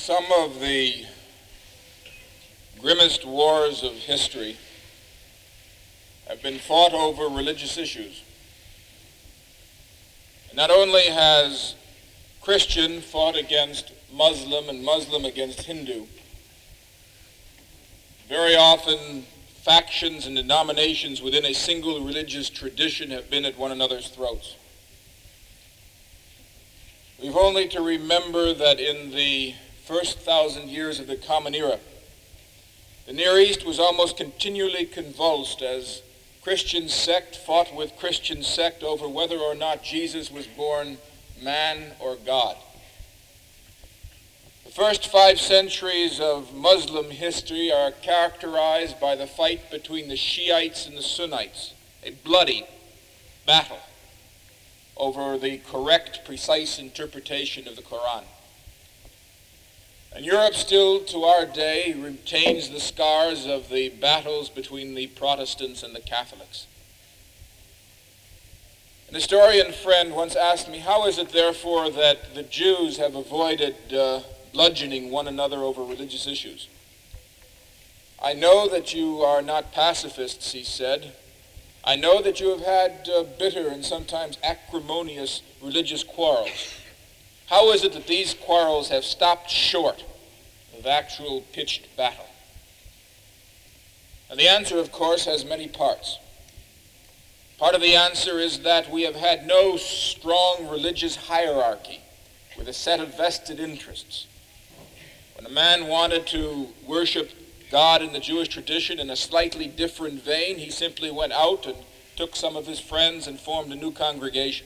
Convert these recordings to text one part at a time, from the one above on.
Some of the grimmest wars of history have been fought over religious issues. Not only has Christian fought against Muslim and Muslim against Hindu, very often factions and denominations within a single religious tradition have been at one another's throats. We've only to remember that in the first 1,000 years of the Common Era, the Near East was almost continually convulsed as Christian sect fought with Christian sect over whether or not Jesus was born man or God. The first 5 centuries of Muslim history are characterized by the fight between the Shiites and the Sunnites, a bloody battle over the correct, precise interpretation of the Quran. And Europe still to our day retains the scars of the battles between the Protestants and the Catholics. An historian friend once asked me, how is it therefore that the Jews have avoided bludgeoning one another over religious issues? I know that you are not pacifists, he said. I know that you have had bitter and sometimes acrimonious religious quarrels. How is it that these quarrels have stopped short of actual pitched battle? And the answer, of course, has many parts. Part of the answer is that we have had no strong religious hierarchy with a set of vested interests. When a man wanted to worship God in the Jewish tradition in a slightly different vein, he simply went out and took some of his friends and formed a new congregation.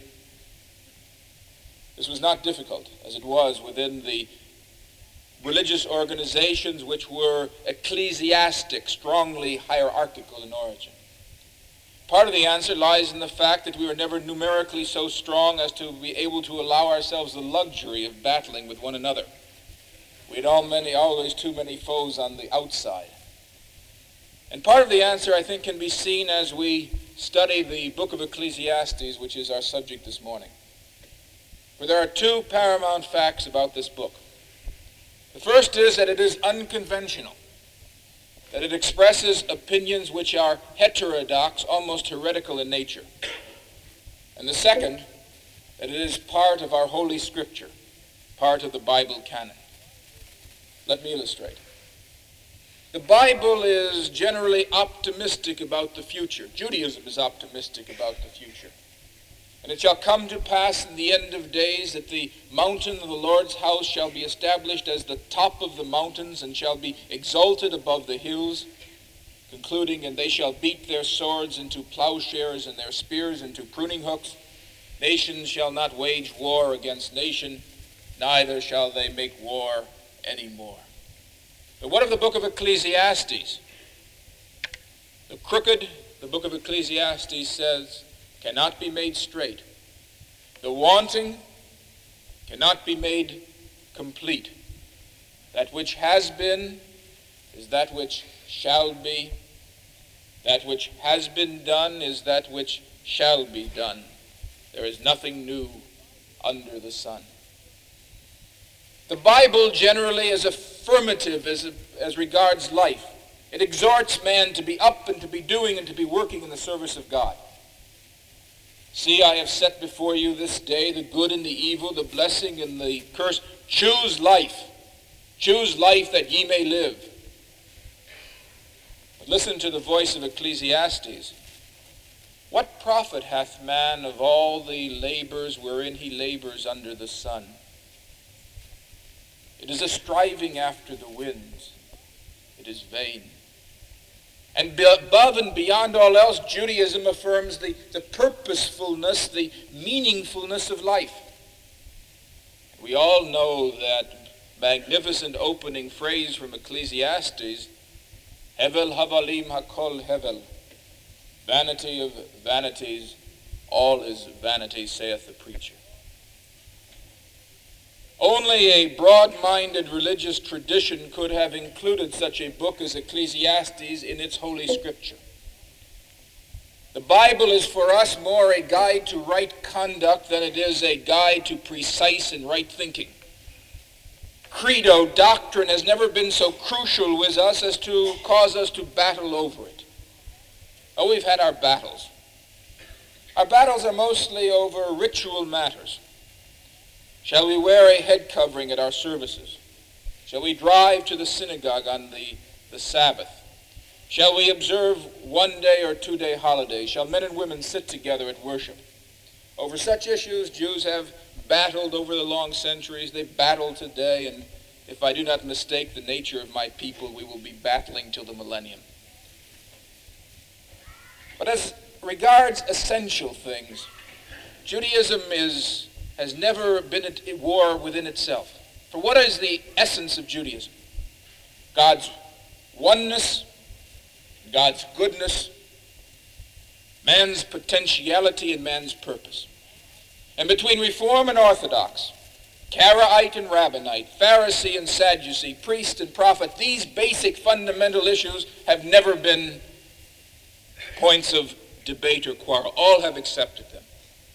This was not difficult, as it was within the religious organizations which were ecclesiastic, strongly hierarchical in origin. Part of the answer lies in the fact that we were never numerically so strong as to be able to allow ourselves the luxury of battling with one another. We had always too many foes on the outside. And part of the answer, I think, can be seen as we study the book of Ecclesiastes, which is our subject this morning. For there are 2 paramount facts about this book. The first is that it is unconventional, that it expresses opinions which are heterodox, almost heretical in nature. And the second, that it is part of our Holy Scripture, part of the Bible canon. Let me illustrate. The Bible is generally optimistic about the future. Judaism is optimistic about the future. And it shall come to pass in the end of days that the mountain of the Lord's house shall be established as the top of the mountains and shall be exalted above the hills, concluding, and they shall beat their swords into plowshares and their spears into pruning hooks. Nations shall not wage war against nation, neither shall they make war any more. But what of the book of Ecclesiastes? The crooked, the book of Ecclesiastes says, cannot be made straight. The wanting cannot be made complete. That which has been is that which shall be. That which has been done is that which shall be done. There is nothing new under the sun. The Bible generally is affirmative as regards life. It exhorts man to be up and to be doing and to be working in the service of God. See, I have set before you this day the good and the evil, the blessing and the curse. Choose life. Choose life that ye may live. But listen to the voice of Ecclesiastes. What profit hath man of all the labors wherein he labors under the sun? It is a striving after the winds. It is vain. And above and beyond all else, Judaism affirms the purposefulness, the meaningfulness of life. We all know that magnificent opening phrase from Ecclesiastes, Hevel havalim hakol hevel, vanity of vanities, all is vanity, saith the preacher. Only a broad-minded religious tradition could have included such a book as Ecclesiastes in its Holy Scripture. The Bible is for us more a guide to right conduct than it is a guide to precise and right thinking. credo, doctrine, has never been so crucial with us as to cause us to battle over it. Oh, we've had our battles. Our battles are mostly over ritual matters. Shall we wear a head covering at our services? Shall we drive to the synagogue on the Sabbath? Shall we observe 1 day or 2 day holidays? Shall men and women sit together at worship? Over such issues, Jews have battled over the long centuries. They battle today, and if I do not mistake the nature of my people, we will be battling till the millennium. But as regards essential things, Judaism has never been at war within itself. For what is the essence of Judaism? God's oneness, God's goodness, man's potentiality, and man's purpose. And between Reform and Orthodox, Karaite and Rabbinite, Pharisee and Sadducee, priest and prophet, these basic fundamental issues have never been points of debate or quarrel. All have accepted them.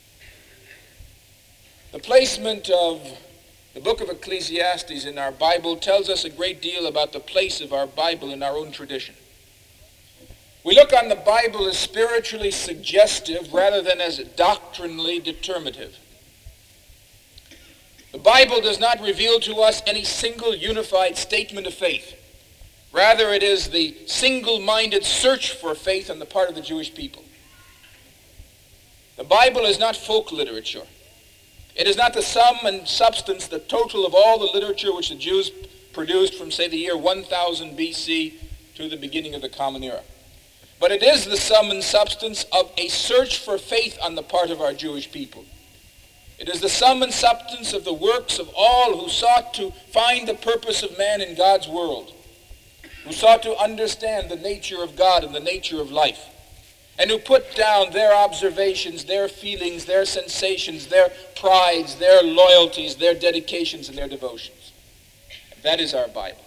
The placement of the book of Ecclesiastes in our Bible tells us a great deal about the place of our Bible in our own tradition. We look on the Bible as spiritually suggestive rather than as doctrinally determinative. The Bible does not reveal to us any single unified statement of faith. Rather, it is the single-minded search for faith on the part of the Jewish people. The Bible is not folk literature. It is not the sum and substance, the total of all the literature which the Jews produced from, say, the year 1000 BC to the beginning of the Common Era. But it is the sum and substance of a search for faith on the part of our Jewish people. It is the sum and substance of the works of all who sought to find the purpose of man in God's world, who sought to understand the nature of God and the nature of life, and who put down their observations, their feelings, their sensations, their prides, their loyalties, their dedications, and their devotions. And that is our Bible.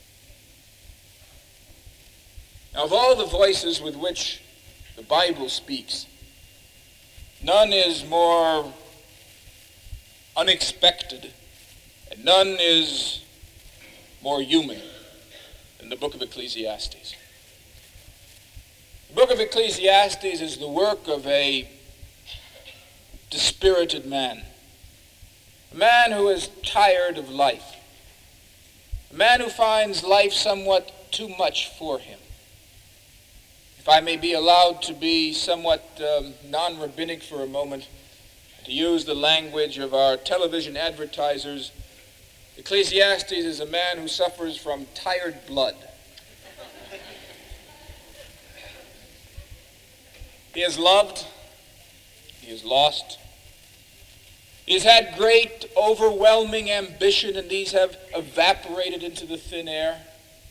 Now, of all the voices with which the Bible speaks, none is more unexpected, and none is more human than the book of Ecclesiastes. The book of Ecclesiastes is the work of a dispirited man, a man who is tired of life, a man who finds life somewhat too much for him. If I may be allowed to be somewhat non-rabbinic for a moment, to use the language of our television advertisers, Ecclesiastes is a man who suffers from tired blood. He has loved, he has lost. He has had great, overwhelming ambition, and these have evaporated into the thin air.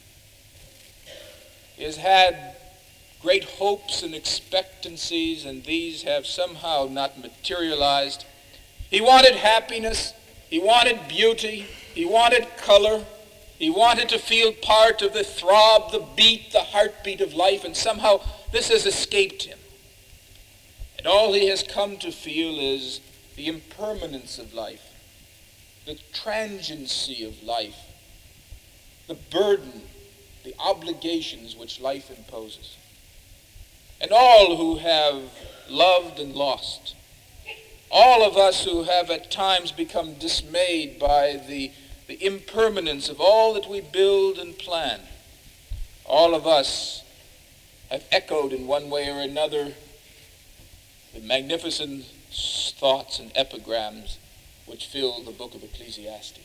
He has had great hopes and expectancies, and these have somehow not materialized. He wanted happiness, he wanted beauty, he wanted color, he wanted to feel part of the throb, the beat, the heartbeat of life, and somehow this has escaped him. And all he has come to feel is the impermanence of life, the transiency of life, the burden, the obligations which life imposes. And all who have loved and lost, all of us who have at times become dismayed by the impermanence of all that we build and plan, all of us have echoed in one way or another the magnificent thoughts and epigrams which fill the book of Ecclesiastes.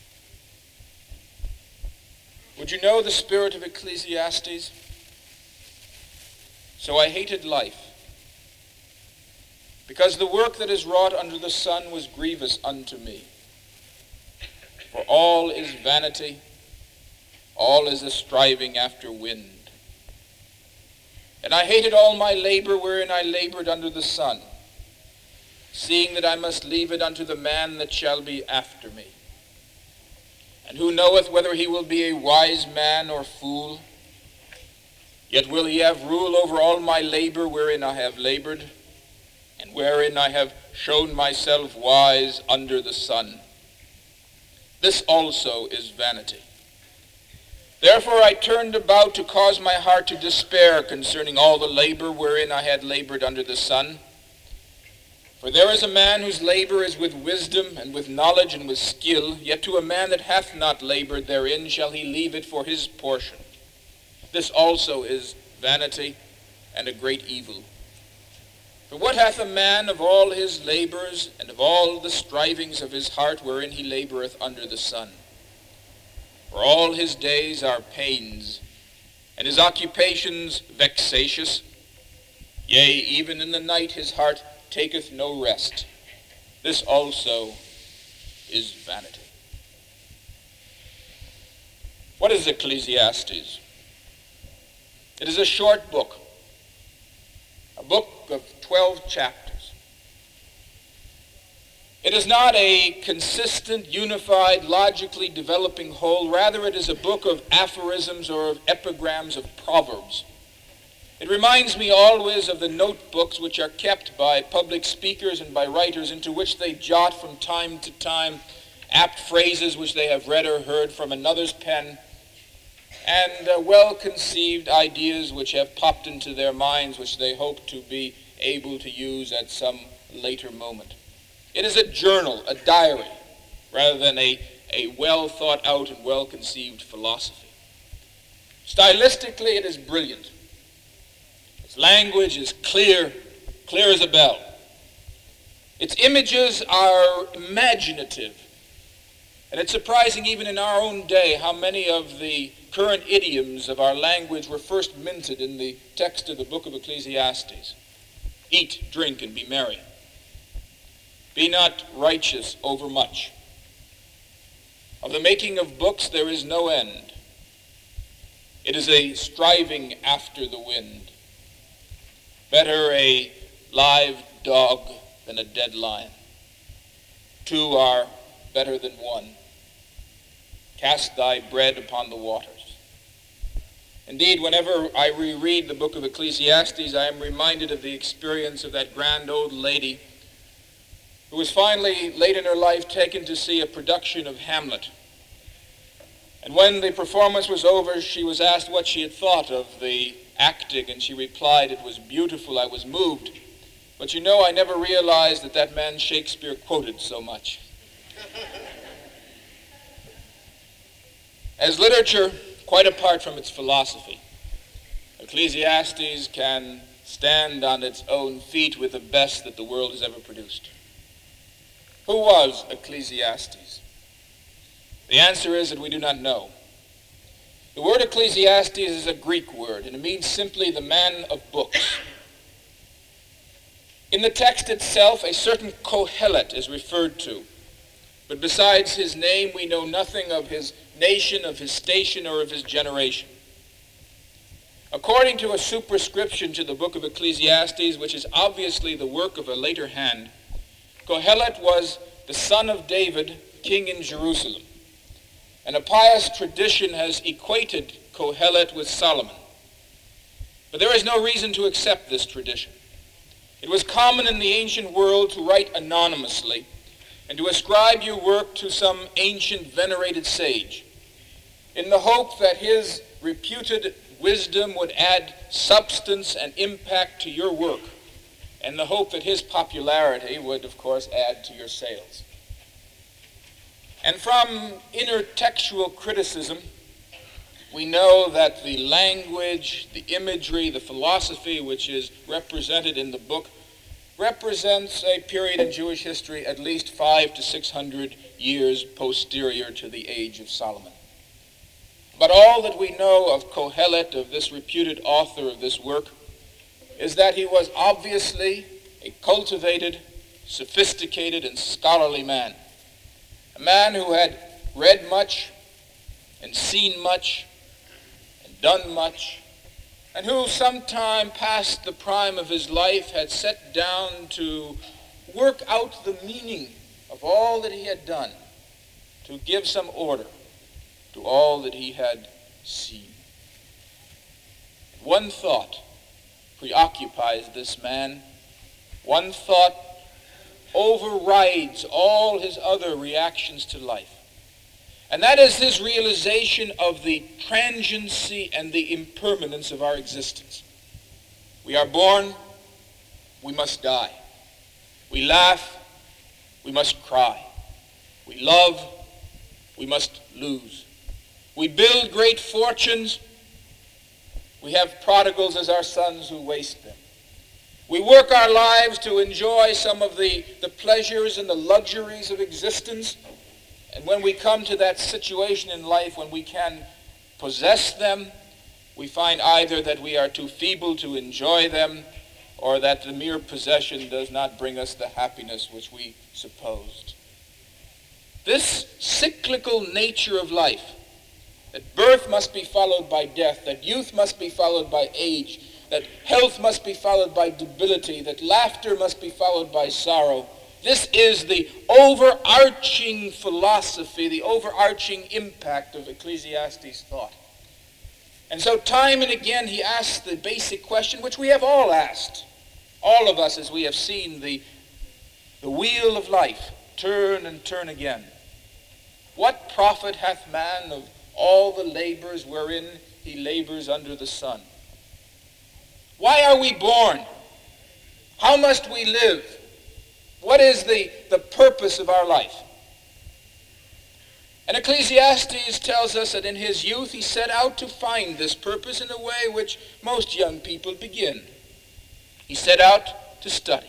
Would you know the spirit of Ecclesiastes? So I hated life, because the work that is wrought under the sun was grievous unto me. For all is vanity, all is a striving after wind. And I hated all my labor wherein I labored under the sun, seeing that I must leave it unto the man that shall be after me. And who knoweth whether he will be a wise man or fool? Yet will he have rule over all my labor wherein I have labored, and wherein I have shown myself wise under the sun. this also is vanity. Therefore I turned about to cause my heart to despair concerning all the labor wherein I had labored under the sun. For there is a man whose labor is with wisdom and with knowledge and with skill, yet to a man that hath not labored therein shall he leave it for his portion. This also is vanity and a great evil. For what hath a man of all his labors and of all the strivings of his heart wherein he laboreth under the sun? For all his days are pains, and his occupations vexatious. Yea, even in the night his heart taketh no rest. This also is vanity. What is Ecclesiastes? It is a short book, a book of 12 chapters. It is not a consistent, unified, logically developing whole. Rather, it is a book of aphorisms or of epigrams of proverbs. It reminds me always of the notebooks which are kept by public speakers and by writers, into which they jot from time to time apt phrases which they have read or heard from another's pen, and well-conceived ideas which have popped into their minds which they hope to be able to use at some later moment. It is a journal, a diary, rather than a well-thought-out and well-conceived philosophy. Stylistically, it is brilliant. Its language is clear as a bell. Its images are imaginative. And it's surprising even in our own day how many of the current idioms of our language were first minted in the text of the book of Ecclesiastes. Eat, drink, and be merry. Be not righteous overmuch. Of the making of books there is no end. It is a striving after the wind. Better a live dog than a dead lion. Two are better than one. Cast thy bread upon the waters. Indeed, whenever I reread the book of Ecclesiastes, I am reminded of the experience of that grand old lady who was finally, late in her life, taken to see a production of Hamlet. And when the performance was over, she was asked what she had thought of the acting, and she replied, "It was beautiful, I was moved. But you know, I never realized that man Shakespeare quoted so much." As literature, quite apart from its philosophy, Ecclesiastes can stand on its own feet with the best that the world has ever produced. Who was Ecclesiastes? The answer is that we do not know. The word Ecclesiastes is a Greek word, and it means simply the man of books. In the text itself, a certain Kohelet is referred to, but besides his name, we know nothing of his nation, of his station, or of his generation. According to a superscription to the book of Ecclesiastes, which is obviously the work of a later hand, Kohelet was the son of David, king in Jerusalem. And a pious tradition has equated Kohelet with Solomon. But there is no reason to accept this tradition. It was common in the ancient world to write anonymously and to ascribe your work to some ancient venerated sage, in the hope that his reputed wisdom would add substance and impact to your work, and the hope that his popularity would, of course, add to your sales. And from intertextual criticism, we know that the language, the imagery, the philosophy which is represented in the book represents a period in Jewish history at least 500 to 600 years posterior to the age of Solomon. But all that we know of Kohelet, of this reputed author of this work, is that he was obviously a cultivated, sophisticated, and scholarly man. A man who had read much and seen much and done much, and who sometime past the prime of his life had sat down to work out the meaning of all that he had done, to give some order to all that he had seen. One thought preoccupies this man. One thought overrides all his other reactions to life. And that is his realization of the transiency and the impermanence of our existence. We are born, we must die. We laugh, we must cry. We love, we must lose. We build great fortunes. We have prodigals as our sons who waste them. We work our lives to enjoy some of the pleasures and the luxuries of existence. And when we come to that situation in life when we can possess them, we find either that we are too feeble to enjoy them, or that the mere possession does not bring us the happiness which we supposed. This cyclical nature of life, that birth must be followed by death, that youth must be followed by age, that health must be followed by debility, that laughter must be followed by sorrow. This is the overarching philosophy, the overarching impact of Ecclesiastes' thought. And so time and again he asks the basic question, which we have all asked, all of us, as we have seen the wheel of life turn and turn again. What profit hath man of all the labors wherein he labors under the sun? Why are we born? How must we live? What is the purpose of our life? And Ecclesiastes tells us that in his youth he set out to find this purpose in a way which most young people begin. He set out to study.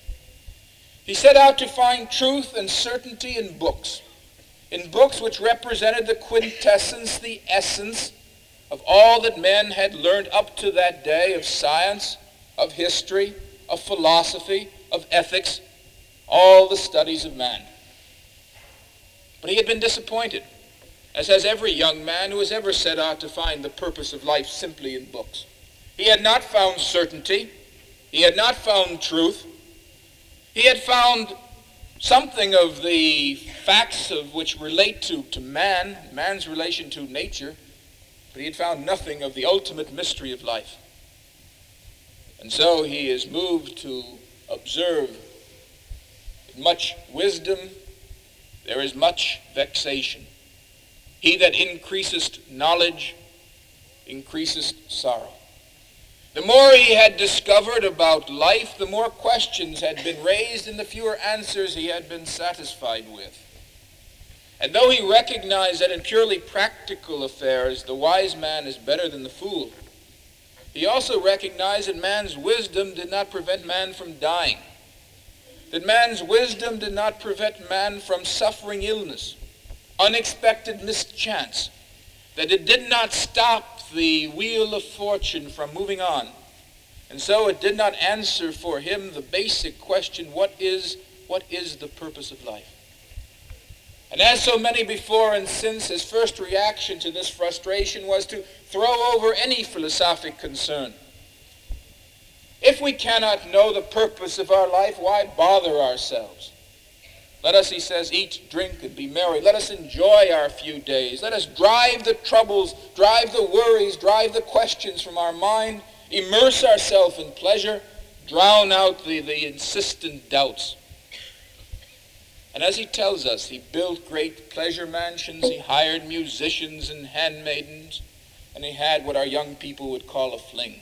He set out to find truth and certainty in books which represented the quintessence, the essence of all that men had learned up to that day of science, of history, of philosophy, of ethics, all the studies of man. But he had been disappointed, as has every young man who has ever set out to find the purpose of life simply in books. He had not found certainty. He had not found truth. He had found something of the facts of which relate to man, man's relation to nature, but he had found nothing of the ultimate mystery of life. And so he is moved to observe much wisdom, there is much vexation. He that increaseth knowledge increaseth sorrow. The more he had discovered about life, the more questions had been raised and the fewer answers he had been satisfied with. And though he recognized that in purely practical affairs the wise man is better than the fool, he also recognized that man's wisdom did not prevent man from dying. That man's wisdom did not prevent man from suffering illness, unexpected mischance, that it did not stop the wheel of fortune from moving on. And so it did not answer for him the basic question, what is the purpose of life? And as so many before and since, his first reaction to this frustration was to throw over any philosophic concern. If we cannot know the purpose of our life, why bother ourselves? Let us, he says, eat, drink, and be merry. Let us enjoy our few days. Let us drive the troubles, drive the worries, drive the questions from our mind, immerse ourselves in pleasure, drown out the insistent doubts. And as he tells us, he built great pleasure mansions, he hired musicians and handmaidens, and he had what our young people would call a fling.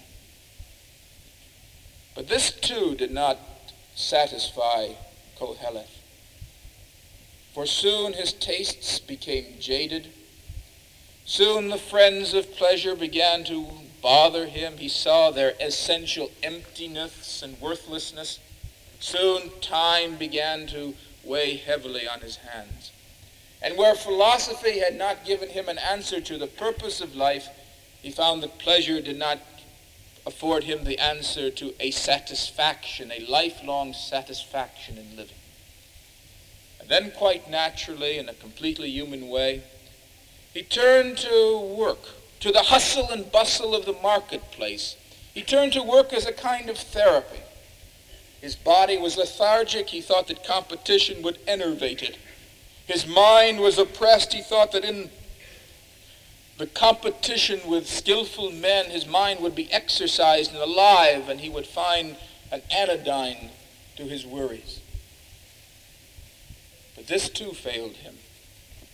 But this too did not satisfy Koheleth. For soon his tastes became jaded. Soon the friends of pleasure began to bother him. He saw their essential emptiness and worthlessness. Soon time began to weigh heavily on his hands. And where philosophy had not given him an answer to the purpose of life, he found that pleasure did not afford him the answer to a satisfaction, a lifelong satisfaction in living. And then quite naturally, in a completely human way, he turned to work, to the hustle and bustle of the marketplace. He turned to work as a kind of therapy. His body was lethargic. He thought that competition would enervate it. His mind was oppressed. He thought that in the competition with skillful men, his mind would be exercised and alive, and he would find an anodyne to his worries. But this too failed him.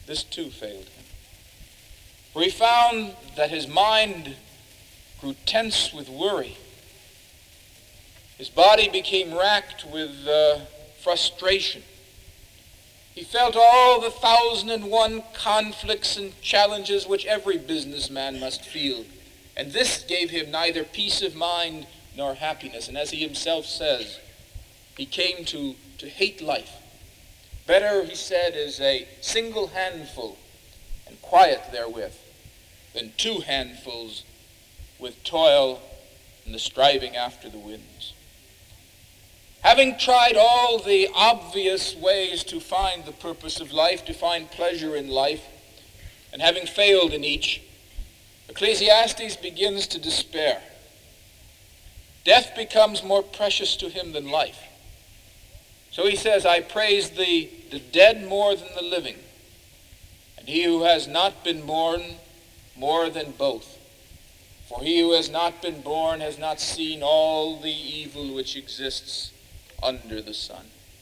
this too failed him. For he found that his mind grew tense with worry. His body became racked with frustration. He felt all the 1,001 conflicts and challenges which every businessman must feel. And this gave him neither peace of mind nor happiness. And as he himself says, he came to hate life. Better, he said, is a single handful and quiet therewith than 2 handfuls with toil and the striving after the winds. Having tried all the obvious ways to find the purpose of life, to find pleasure in life, and having failed in each, Ecclesiastes begins to despair. Death becomes more precious to him than life. So he says, I praise the dead more than the living, and he who has not been born more than both. For he who has not been born has not seen all the evil which exists under the sun.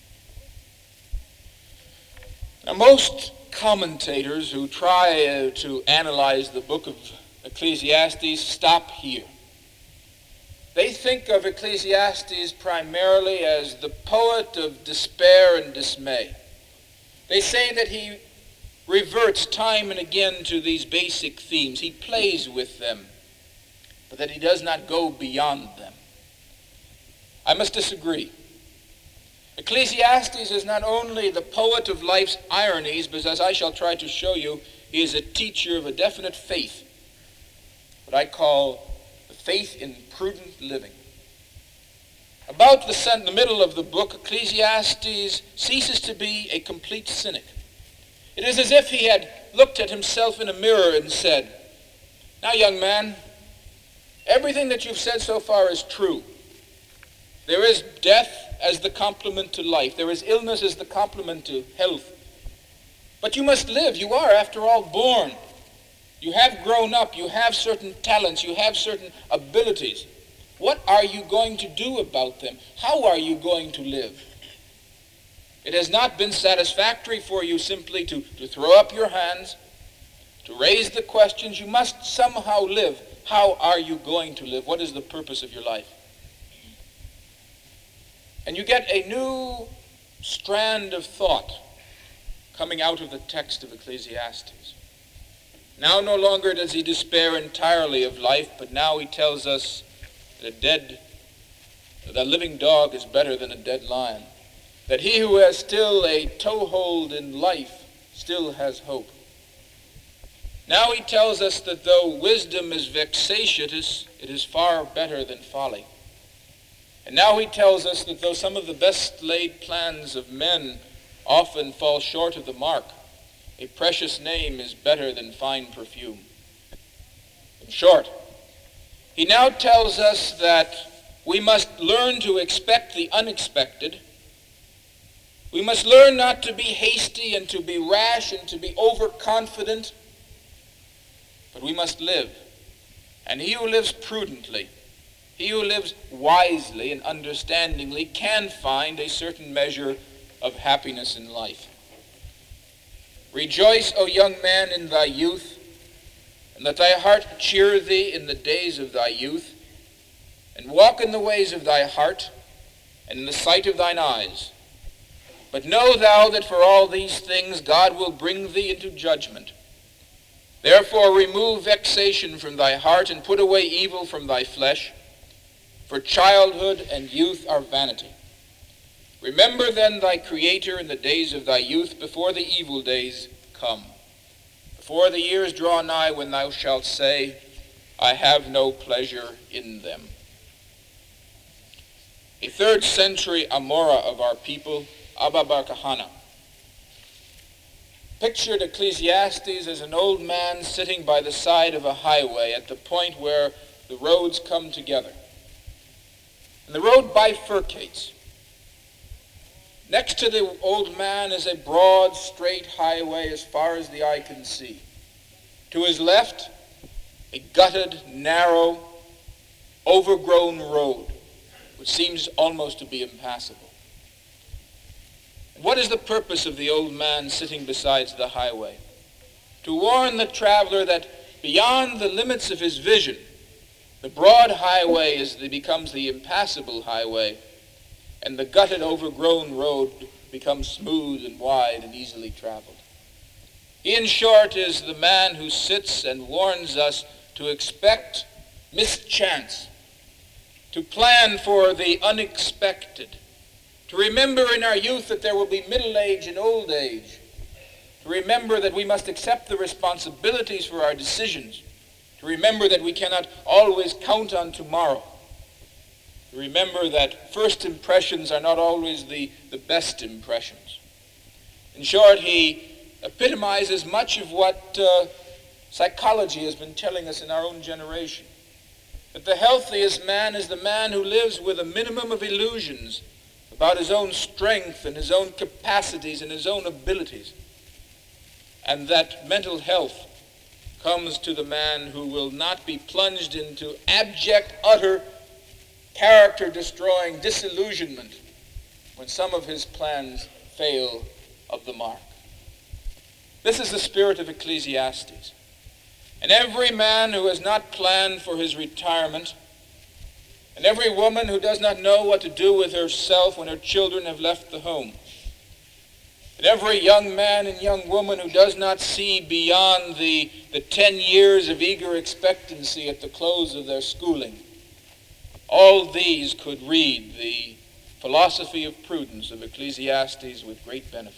Now, most commentators who try to analyze the book of Ecclesiastes stop here. They think of Ecclesiastes primarily as the poet of despair and dismay. They say that he reverts time and again to these basic themes. He plays with them, but that he does not go beyond them. I must disagree. Ecclesiastes is not only the poet of life's ironies, but as I shall try to show you, he is a teacher of a definite faith, what I call the faith in prudent living. About the middle of the book, Ecclesiastes ceases to be a complete cynic. It is as if he had looked at himself in a mirror and said, now, young man, everything that you've said so far is true. There is death as the complement to life. There is illness as the complement to health. But you must live. You are, after all, born. You have grown up. You have certain talents. You have certain abilities. What are you going to do about them? How are you going to live? It has not been satisfactory for you simply to throw up your hands, to raise the questions. You must somehow live. How are you going to live? What is the purpose of your life? And you get a new strand of thought coming out of the text of Ecclesiastes. Now no longer does he despair entirely of life, but now he tells us that a living dog is better than a dead lion. That he who has still a toehold in life still has hope. Now he tells us that though wisdom is vexatious, it is far better than folly. And now he tells us that though some of the best laid plans of men often fall short of the mark, a precious name is better than fine perfume. In short, he now tells us that we must learn to expect the unexpected. We must learn not to be hasty and to be rash and to be overconfident, but we must live. And he who lives prudently, he who lives wisely and understandingly can find a certain measure of happiness in life. Rejoice, O young man, in thy youth, and let thy heart cheer thee in the days of thy youth, and walk in the ways of thy heart, and in the sight of thine eyes. But know thou that for all these things God will bring thee into judgment. Therefore remove vexation from thy heart, and put away evil from thy flesh, for childhood and youth are vanity. Remember then thy Creator in the days of thy youth, before the evil days come, before the years draw nigh when thou shalt say, I have no pleasure in them. A 3rd century Amora of our people, Abba Bar Kahana, pictured Ecclesiastes as an old man sitting by the side of a highway at the point where the roads come together. And the road bifurcates. Next to the old man is a broad, straight highway as far as the eye can see. To his left, a gutted, narrow, overgrown road, which seems almost to be impassable. And what is the purpose of the old man sitting beside the highway? to warn the traveler that beyond the limits of his vision, the broad highway becomes the impassable highway, and the gutted, overgrown road becomes smooth and wide and easily traveled. He, in short, is the man who sits and warns us to expect mischance, to plan for the unexpected, to remember in our youth that there will be middle age and old age, to remember that we must accept the responsibilities for our decisions, to remember that we cannot always count on tomorrow, to remember that first impressions are not always the best impressions. In short, he epitomizes much of what psychology has been telling us in our own generation, that the healthiest man is the man who lives with a minimum of illusions about his own strength and his own capacities and his own abilities, and that mental health comes to the man who will not be plunged into abject, utter, character-destroying disillusionment when some of his plans fail of the mark. This is the spirit of Ecclesiastes. And every man who has not planned for his retirement, and every woman who does not know what to do with herself when her children have left the home, and every young man and young woman who does not see beyond the 10 years of eager expectancy at the close of their schooling, all these could read the philosophy of prudence of Ecclesiastes with great benefit.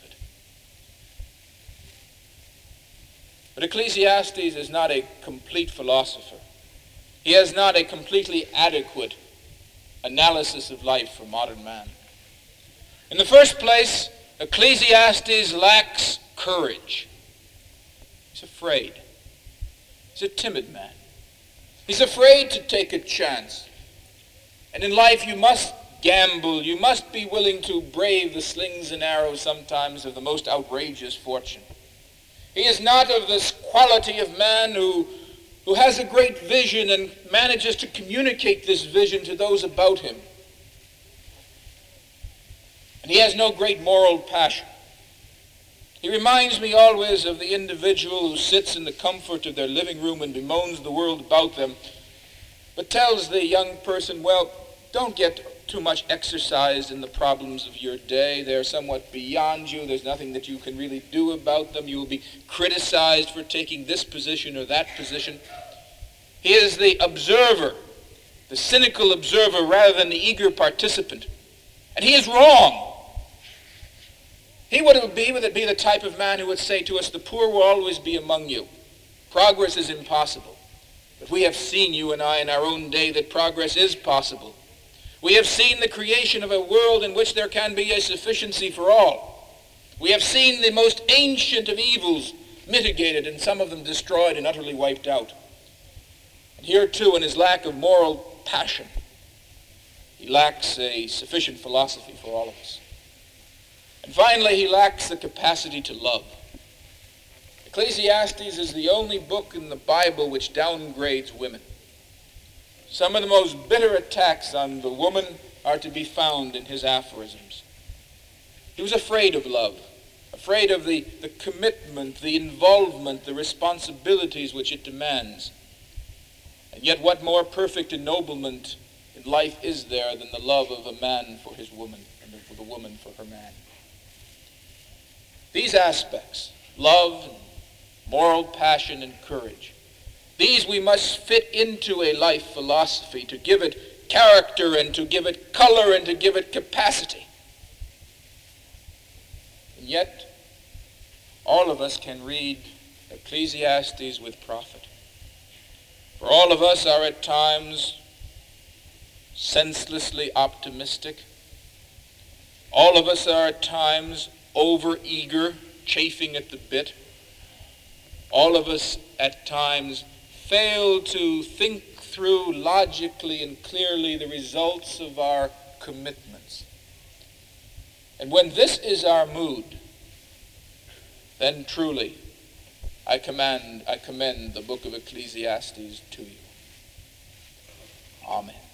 But Ecclesiastes is not a complete philosopher. He has not a completely adequate analysis of life for modern man. In the first place, Ecclesiastes lacks courage. He's afraid. He's a timid man. He's afraid to take a chance. And in life you must gamble. You must be willing to brave the slings and arrows sometimes of the most outrageous fortune. He is not of this quality of man who has a great vision and manages to communicate this vision to those about him. And he has no great moral passion. He reminds me always of the individual who sits in the comfort of their living room and bemoans the world about them, but tells the young person, well, don't get too much exercised in the problems of your day. They're somewhat beyond you. There's nothing that you can really do about them. You will be criticized for taking this position or that position. He is the observer, the cynical observer rather than the eager participant. And he is wrong. He would be the type of man who would say to us, the poor will always be among you. Progress is impossible. But we have seen, you and I, in our own day that progress is possible. We have seen the creation of a world in which there can be a sufficiency for all. We have seen the most ancient of evils mitigated and some of them destroyed and utterly wiped out. And here too, in his lack of moral passion, he lacks a sufficient philosophy for all of us. And finally, he lacks the capacity to love. Ecclesiastes is the only book in the Bible which downgrades women. Some of the most bitter attacks on the woman are to be found in his aphorisms. He was afraid of love, afraid of the commitment, the involvement, the responsibilities which it demands. And yet what more perfect ennoblement in life is there than the love of a man for his woman and for the woman for her man? These aspects, love, moral passion, and courage, these we must fit into a life philosophy to give it character and to give it color and to give it capacity. And yet, all of us can read Ecclesiastes with profit. For all of us are at times senselessly optimistic. All of us are at times over-eager, chafing at the bit. All of us at times fail to think through logically and clearly the results of our commitments. And when this is our mood, then truly I commend the book of Ecclesiastes to you. Amen.